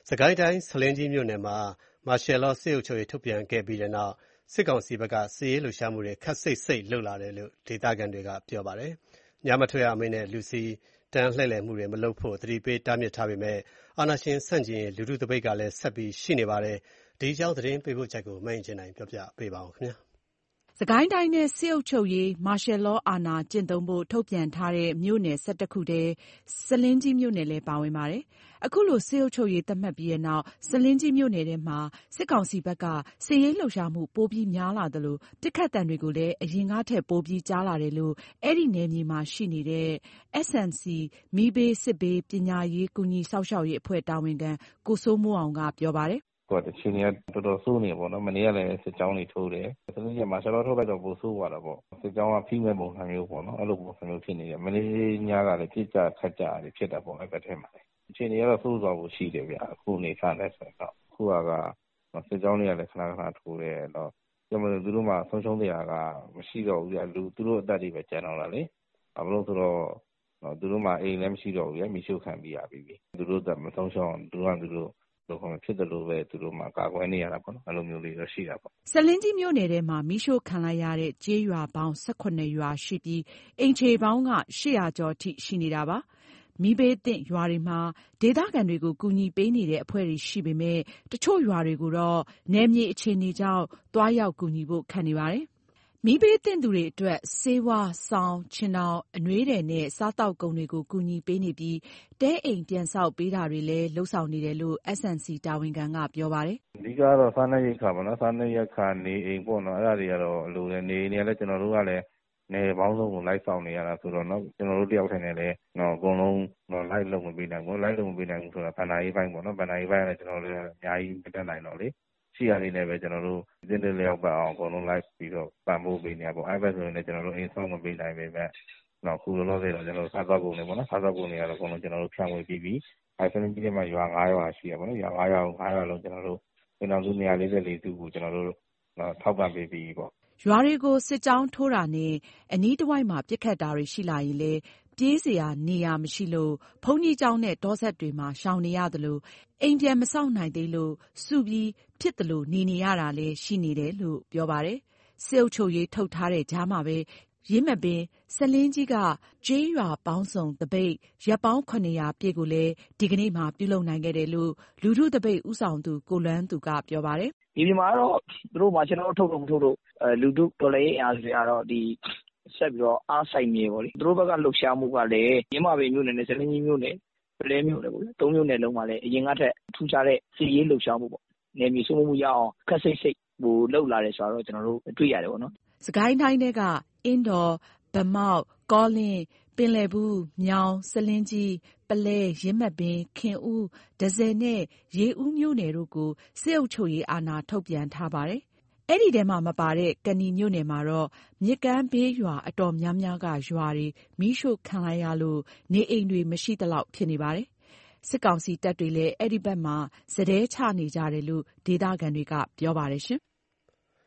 စစ်ကိုင်းတိုင်းဆားလင်းကြီးမြို့နယ်မှာ Martial Law စစ်အုပ်ချုပ်ရေးထုတ်ပြန်ခဲ့ပြီးနောက် စစ်ကောင်စီဘက်က စစ်ရေးလှုပ်ရှားမှုတွေ ခပ်စိပ်စိပ်လုပ်လာတယ်လို့ ဒေသခံတွေက ပြောပါတယ်။ ညမထွက်ရအမိန့်နဲ့ လူစီတန်းလှည့်လည်မှုတွေမလုပ်ဖို့ သတိပေးတားမြစ်ထားပေမယ့် အာဏာရှင်ဆန့်ကျင်ရေး လူထုသပိတ်ကလည်း ဆက်ရှိနေပါတယ်။ ဒီအကြောင်းသတင်းပေးပို့ချက်ကို မအင်ကြင်းနိုင်က ပြောပြပေးပါမယ်။စစ်ကိုင်းတိုင်းထဲ စစ်အုပ်ချုပ်ရေး Martial Law အာဏာကျင့်သုံးဖို့ ထုတ်ပြန်ထားတဲ့ မြို့နယ် ၁၁ ခုထဲ ဆားလင်းကြီးမြို့နယ်လည်း ပါဝင်ပါတယ်။ အခုလို စစ်အုပ်ချုပ်ရေးသတ်မှတ်ပြီးနောက် ဆားလင်းကြီးမြို့နယ်ထဲမှာ စစ်ကောင်စီဘက်က စစ်ရေးလှုပ်ရှားမှု ပိုများလာသလို ပစ်ခတ်သံတွေကိုလည်း အရင်ကထက် ပိုကြားလာတယ်လို့ အဲဒီနယ်မြေမှာရှိနေတဲ့ S&C မီးဘေးစစ်ဘေးပညာရေးကူညီစောင့်ရှောက်ရေးအဖွဲ့ တာဝန်ခံ ကိုစိုးမိုးအောင်က ပြောပါတယ်။ "အခြေအနေကတော်တော်ဆိုးနေတယ်ပေါ့နော်။ မနေ့ကလည်းစစ်ကြောင်းတွေထိုးတယ်။ ဆားလင်းကြီးက Martial Law ထုတ်လိုက်တော့ ပိုဆိုးသွားတာပေါ့။ စစ်ကြောင်းကဖိမယ့်ပုံစံမျိုးပေါ့နော်။ အဲ့လိုပုံစံမျိုးဖြစ်နေတယ်။ မနေ့ညကလည်း ပစ်ကြခတ်ကြတွေဖြစ်တာပေါ့ အဲ့ဘက်ထဲမှာလည်း။ အခြေအနေကတော့ ဆိုးသွားဖို့ရှိတယ်ဗျ။ အခုအနေအထားနဲ့ဆိုရင်တော့။ အခုဟာက စစ်ကြောင်းတွေကလည်း ခဏခဏထိုးတယ်။ သူတို့မှာဆုံးရှုံးစရာကမရှိတော့ဘူးဗျ။ သူတို့အသက်တွေပဲကျန်တော့တာလေ။ ဘာဖြစ်လို့ဆိုတော့ သူတို့မှာအိမ်လည်းမရှိတော့ဘူးဗျ။ မီးရှို့ခံပြီးရပြီးပြီ။ သူတို့အသက်မဆုံးရှုံးအောင် သူတို့ဟာသူတို့ဖြစ်သလိုပဲ သူတို့ကာကွယ်နေရတာပေါ့နော်။ အဲ့လိုမျိုးလေးတော့ရှိတာပေါ့။ " ဆားလင်းကြီးမြို့နယ်ထဲမှာ မီးရှို့ခံလိုက်ရတဲ့ ကျေးရွာပေါင်း ၁၇ ရွာရှိပြီး အိမ်ခြေပေါင်းက ၈၀၀ ကျော်အထိရှိနေတာပါ။ မီးဘေးသင့်ရွာတွေမှာ ဒေသခံတွေကို ကူညီပေးနေတဲ့အဖွဲ့တွေရှိပေမယ့် တချို့ရွာတွေကိုတော့ နယ်မြေအခြေအနေကြောင့် သွားရောက်ကူညီဖို့ ခက်နေပါတယ်။ မီးဘေးသင့်သူတွေအတွက် ဆေးဝါး၊ စောင်၊ ခြင်ထောင်၊ အနွေးထည်နဲ့ စားသောက်ကုန်တွေကို ကူညီပေးနေပြီး တဲအိမ်ပြန်ဆောက်ပေးတာတွေလည်း လုပ်ဆောင်နေတယ်လို့ S&C တာဝန်ခံက ပြောပါတယ်။ "အဓိကကတော့ စားနပ်ရိက္ခာပေါ့နော်။ စားနပ်ရိက္ခာ၊ နေအိမ်ပေါ့နော်။ အဲ့ဒါတွေကတော့လိုတယ်။ နေအိမ်တွေကလည်း ကျွန်တော်တို့ကလည်း နယ်ပေါင်းစုံကိုလိုက်စောင့်နေရတာဆိုတော့ ကျွန်တော်တို့တယောက်တည်းနဲ့လည်း အကုန်လုံးလိုက်လုပ်မပေးနိုင်ဘူး။ လိုက်လုပ်မပေးနိုင်ဘူးဆိုတာ ဘဏ္ဍာရေးပိုင်းပေါ့နော်။ ဘဏ္ဍာရေးပိုင်းကလည်း ကျွန်တော်တို့လည်းအများကြီးမတတ်နိုင်တော့လေ။ ရှိတာလေးနဲ့ပဲ ကျွန်တော်တို့သင့်တင့်လျောက်ပတ်အောင် အကုန်လုံးလိုက်ပြီးတော့ပံ့ပိုးပေးနေရတာပေါ့။ အဲ့ဘက်ဆိုရင်လည်း ကျွန်တော်တို့အိမ်ဆောက်မပေးနိုင်ပေမယ့် အခုလောလောဆယ်တော့ စားသောက်ကုန်တွေပေါ့နော်။ စားသောက်ကုန်တွေကတော့ အကုန်လုံးကျွန်တော်တို့ဖြန့်ဝေပြီးပြီ။ ဆားလင်းကြီးထဲမှာ ရွာ ၅ ရွာရှိတယ်ပေါ့နော်။ ရွာ ၅ ရွာလုံး ကျွန်တော်တို့အိမ်ထောင်စု 244 စုကို ကျွန်တော်တို့ထောက်ပံ့ပေးပြီးပြီပေါ့။ " ရွာတွေကို စစ်ကြောင်းထိုးတာနဲ့ အနီးတဝိုက်မှာ ပစ်ခတ်တာတွေရှိလာရင်လည်း ပြေးစရာနေရာမရှိလို့ ဘုန်းကြီးကျောင်းနဲ့ တောစပ်တွေမှာ ရှောင်နေရသလို အိမ်ပြန်မဆောက်နိုင်သေးလို့ စုပြီးဖြစ်သလိုနေနေရတာလည်း ရှိနေတယ်လို့ ပြောပါတယ်။ စစ်အုပ်ချုပ်ရေးထုတ်ထားတဲ့ကြားမှာပဲ ယင်းမာပင်၊ ဆားလင်းကြီးက ကျေးရွာပေါင်းစုံသပိတ် ရက်ပေါင်း ၇၀၀ ပြည့်ကိုလည်း ဒီကနေ့မှာ ပြုလုပ်နိုင်ခဲ့တယ်လို့ လူထုသပိတ်ဦးဆောင်သူ ကိုလွမ်းသူက ပြောပါတယ်။ "မြေပြင်မှာကတော့ သူတို့ Martial Law ထုတ်လို့မထုတ်လို့ လူထုတော်လှန်ရေးအင်အားစုတွေကတော့ ဆက်ပြီးတော့အားစိုက်နေတယ်ပေါ့လေ။ သူတို့ဘက်ကလှုပ်ရှားမှုကလည်း ယင်းမာပင်မြို့နယ်နဲ့ ဆားလင်းကြီးမြို့နယ် ပုလဲမြို့နယ်ပေါ့ဗျာ။ ၃ မြို့နယ်လုံးမှာလည်း အရင်ကထက်ထူးခြားတဲ့စစ်ရေးလှုပ်ရှားမှုပေါ့။ နယ်မြေစိုးမိုးမှုရအောင် ခပ်စိပ်စိပ်လုပ်လာတယ်ဆိုတာတော့ ကျွန်တော်တို့တွေ့ရတယ်ပေါ့နော်။ " စစ်ကိုင်းတိုင်းထဲက အင်းတော်၊ ဗန်းမောက်၊ ကောလင်း၊ ပင်လည်ဘူး၊ မြောင်၊ ဆားလင်းကြီး၊ ပုလဲ၊ ယင်းမာပင်၊ ခင်ဦး၊ တန့်ဆည်နဲ့ ရေဦးမြို့နယ်တို့ကို စစ်အုပ်ချုပ်ရေးအာဏာထုတ်ပြန်ထားပါတယ်။ အဲဒီထဲမပါတဲ့ ကနီမြို့နယ်မှာတော့ မြစ်ကမ်းဘေးရွာအတော်များများက ရွာတွေ မီးရှို့ခံလိုက်ရလို့ နေအိမ်တွေ မရှိသလောက်ဖြစ်နေပါတယ်။ စစ်ကောင်စီတပ်တွေလည်း အဲဒီဘက်မှာ စတည်းချနေကြတယ်လို့ ဒေသခံတွေက ပြောပါတယ်။